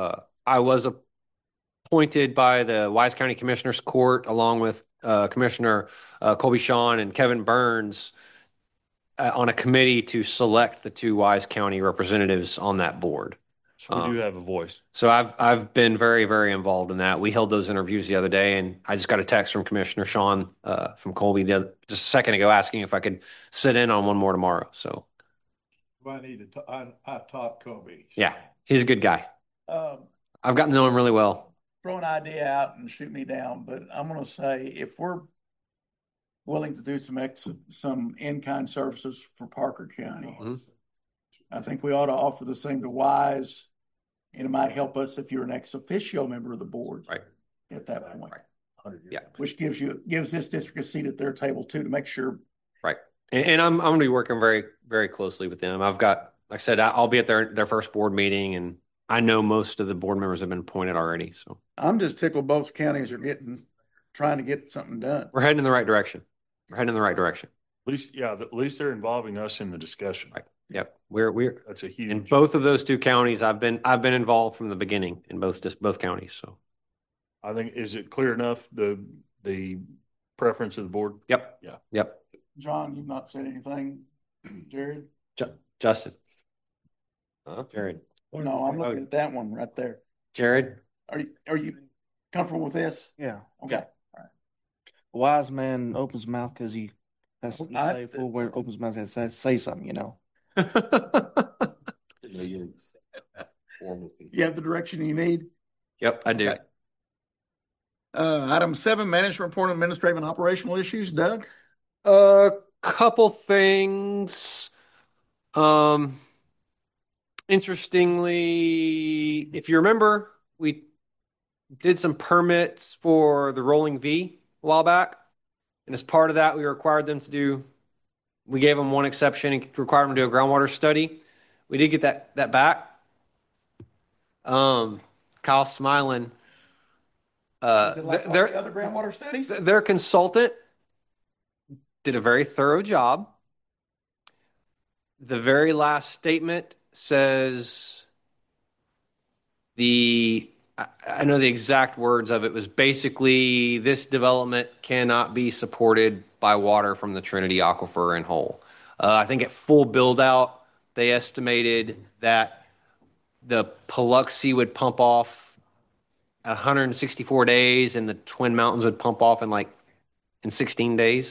appointed by the Wise County Commissioners Court along with Commissioner Colby Shawn and Kevin Burns on a committee to select the two Wise County representatives on that board. So we do have a voice. So I've been very, very involved in that. We held those interviews the other day, and I just got a text from Commissioner Shawn from Colby just a second ago asking if I could sit in on one more tomorrow. So I need to. I taught Colby. Yeah, he's a good guy. I've gotten to know him really well. Throw an idea out and shoot me down, but I'm going to say if we're willing to do some in-kind services for Parker County, I think we ought to offer the same to Wise, and it might help us if you're an ex officio member of the board. Right. At that point. Right. Yeah. Which gives this district a seat at their table too, to make sure. Right. And I'm going to be working very, very closely with them. I've got, like I said, I'll be at their first board meeting, and I know most of the board members have been appointed already. So I'm just tickled both counties are trying to get something done. We're heading in the right direction. At least they're involving us in the discussion. Right. Yep. We're that's a huge. In both of those two counties, I've been involved from the beginning in both counties. So I think, is it clear enough the preference of the board? Yep. Yeah. Yep. John, you've not said anything. Jared? Justin. Jared. No, I'm looking at that one right there. Jared. Are you comfortable with this? Yeah. Okay. All right. A wise man opens his mouth because he has something to say. Fool when opens his mouth and says, say something, You have the direction you need? Yep, I do. Okay. Item 7, management report on administrative and operational issues. Doug? A couple things. Interestingly, if you remember, we did some permits for the Rolling V a while back. And as part of that, we gave them one exception and required them to do a groundwater study. We did get that back. Kyle's smiling. Is it like all the other groundwater studies? Their consultant did a very thorough job. The very last statement says I know the exact words of it was basically this development cannot be supported by water from the Trinity Aquifer in whole. I think at full build out, they estimated that the Paluxy would pump off 164 days and the Twin Mountains would pump off in 16 days.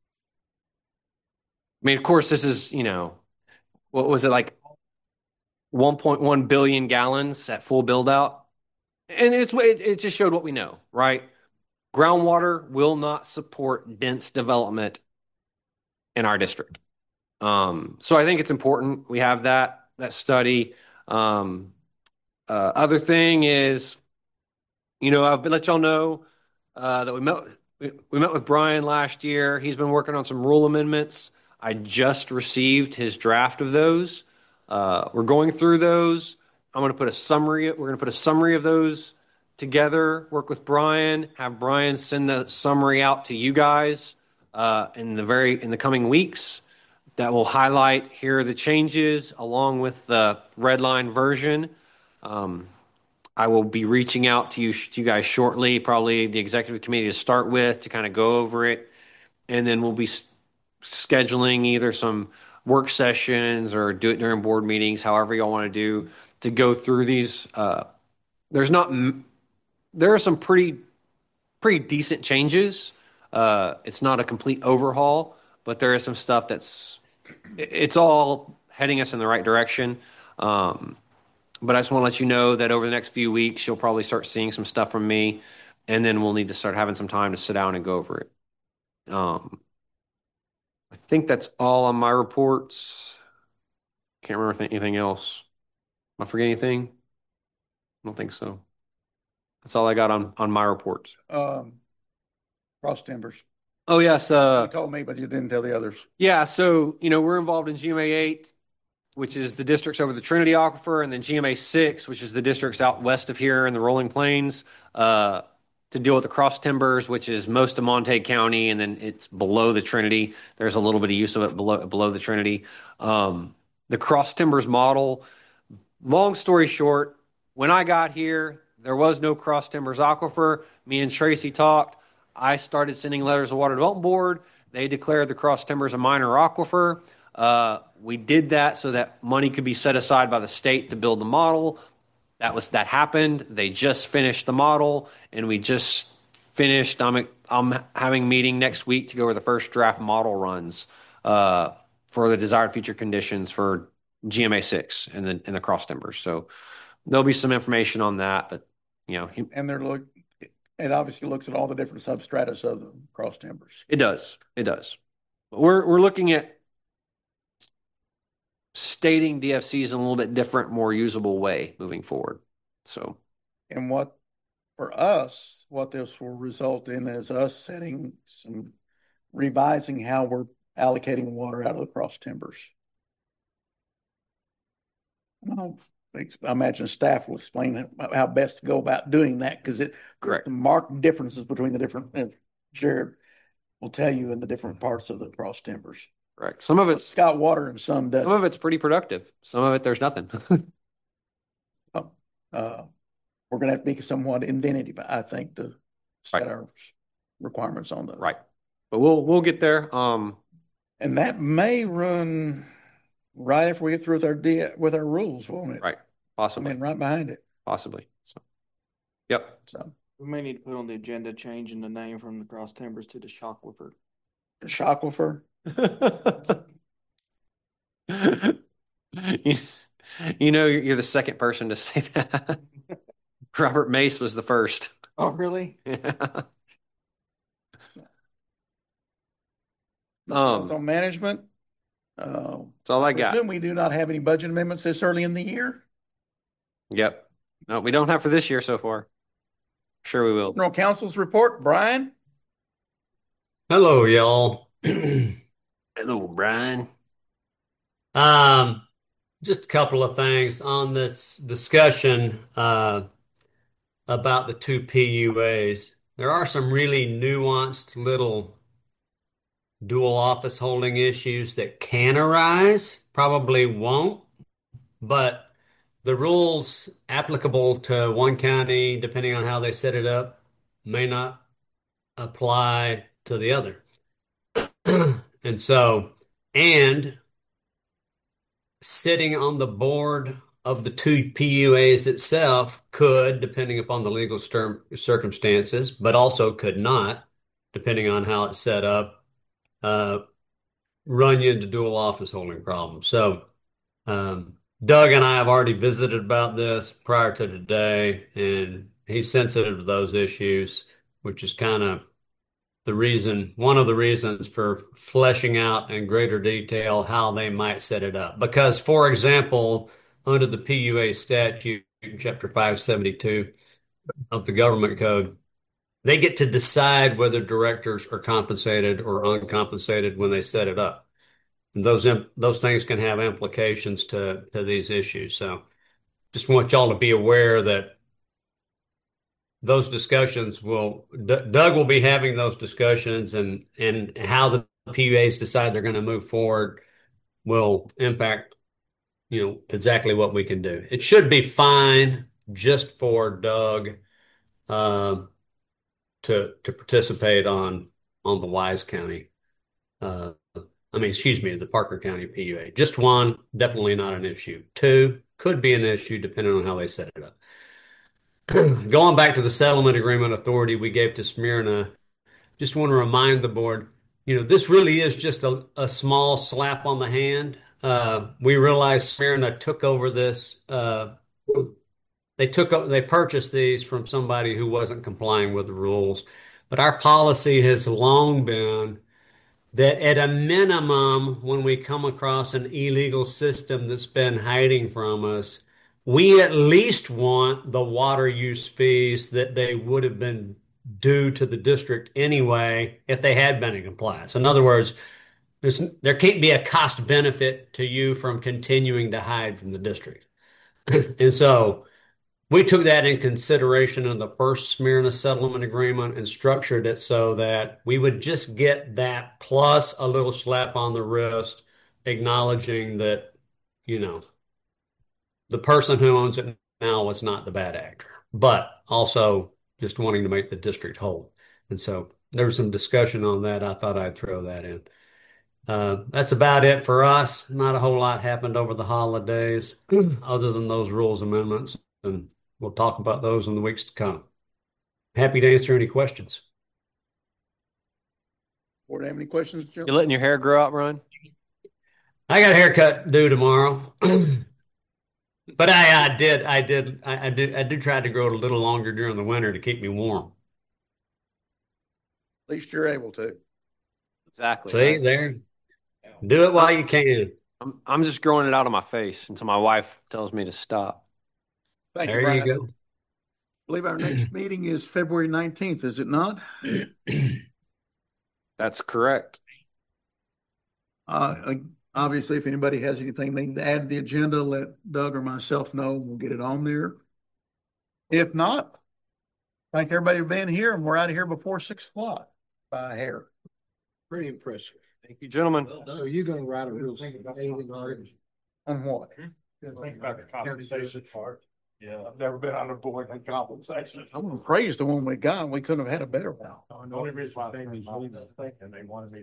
I mean, of course, this is, what was it, like 1.1 billion gallons at full build out? And it just showed what we know, right? Groundwater will not support dense development in our district. So I think it's important we have that study. Other thing is, I've let y'all know that we met with Brian last year. He's been working on some rule amendments. I just received his draft of those. We're going through those. We're going to put a summary of those together, work with Brian, have Brian send the summary out to you guys in the coming weeks. That will highlight here are the changes along with the red line version. I will be reaching out to you guys shortly, probably the executive committee to start with, to kind of go over it. And then we'll be scheduling either some work sessions or do it during board meetings, however y'all want to do, to go through these. There are some pretty decent changes. It's not a complete overhaul, but there is some stuff it's all heading us in the right direction. But I just want to let you know that over the next few weeks, you'll probably start seeing some stuff from me, and then we'll need to start having some time to sit down and go over it. I think that's all on my reports. Can't remember anything else. Am I forgetting anything? I don't think so. That's all I got on my reports. Cross timbers. Oh, yes. You told me, but you didn't tell the others. Yeah, so, we're involved in GMA 8, which is the districts over the Trinity Aquifer, and then GMA 6, which is the districts out west of here in the Rolling Plains, to deal with the cross timbers, which is most of Montague County, and then it's below the Trinity. There's a little bit of use of it below the Trinity. The cross timbers model, long story short, when I got here, there was no cross timbers aquifer. Me and Tracy talked. I started sending letters to Water Development Board. They declared the cross timbers a minor aquifer. We did that so that money could be set aside by the state to build the model. That happened. They just finished the model, and we just finished. I'm having a meeting next week to go over the first draft model runs for the desired future conditions for GMA 6 and the cross timbers. So there'll be some information on that, but and it obviously looks at all the different substratus of the cross timbers. It does. We're looking at stating DFCs in a little bit different, more usable way moving forward. So, and for us, what this will result in is us revising how we're allocating water out of the cross timbers. I imagine staff will explain how best to go about doing that, because correct, the marked differences between the different. Jared will tell you in the different parts of the cross timbers. Right. Some of it's got water and some doesn't. Some of it's pretty productive. Some of it, there's nothing. We're going to have to be somewhat inventive, I think, to set our requirements on those. Right. But we'll get there. And that may run right after we get through with our rules, won't it? Right. Possibly. Right behind it. Possibly. So, yep. So we may need to put on the agenda changing the name from the cross timbers to the Shockifer. The Shockifer. You're the second person to say that. Robert Mace was the first. Oh, really? Yeah. So management. That's all I got. We do not have any budget amendments this early in the year. Yep. No, we don't have for this year so far. Sure we will. General Counsel's report, Brian. Hello, y'all. Hello, Brian. Just a couple of things on this discussion about the two PUAs. There are some really nuanced little dual office holding issues that can arise, probably won't, but the rules applicable to one county, depending on how they set it up, may not apply to the other. And so, and sitting on the board of the two PUAs itself could, depending upon the legal circumstances, but also could not, depending on how it's set up, run you into dual office holding problems. So, Doug and I have already visited about this prior to today, and he's sensitive to those issues, which is kind of one of the reasons for fleshing out in greater detail how they might set it up. Because, for example, under the PUA statute, Chapter 572 of the Government Code, they get to decide whether directors are compensated or uncompensated when they set it up. And those things can have implications to these issues. So just want y'all to be aware that those discussions Doug will be having those discussions, and how the PUAs decide they're going to move forward will impact, exactly what we can do. It should be fine just for Doug to participate on the Wise County. The Parker County PUA. Just one, definitely not an issue. Two, could be an issue depending on how they set it up. Going back to the settlement agreement authority we gave to Smyrna, just want to remind the board, this really is just a small slap on the hand. We realize Smyrna took over this. They purchased these from somebody who wasn't complying with the rules. But our policy has long been that at a minimum, when we come across an illegal system that's been hiding from us, we at least want the water use fees that they would have been due to the district anyway if they had been in compliance. In other words, there can't be a cost benefit to you from continuing to hide from the district. And so we took that in consideration in the first Smyrna settlement agreement and structured it so that we would just get that plus a little slap on the wrist, acknowledging that, the person who owns it now was not the bad actor, but also just wanting to make the district whole. And so there was some discussion on that. I thought I'd throw that in. That's about it for us. Not a whole lot happened over the holidays other than those rules amendments, and we'll talk about those in the weeks to come. Happy to answer any questions. Board have any questions, Joe? You letting your hair grow out, Ron? I got a haircut due tomorrow. But I did try to grow it a little longer during the winter to keep me warm. At least you're able to. Exactly. See there? Do it while you can. I'm just growing it out of my face until my wife tells me to stop. Thank you, There Brian. you go. I believe our next meeting is February 19th, is it not? That's correct. Obviously, if anybody has anything they need to add to the agenda, let Doug or myself know. We'll get it on there. If not, thank everybody for being here, and we're out of here before 6 o'clock by a hair. Pretty impressive. Thank you, gentlemen. So you're going to write a real anything hard? On what? Think about the compensation part. Yeah, I've never been on a board in compensation. I want to praise the one we got. We couldn't have had a better one. The only reason why they was thinking they wanted me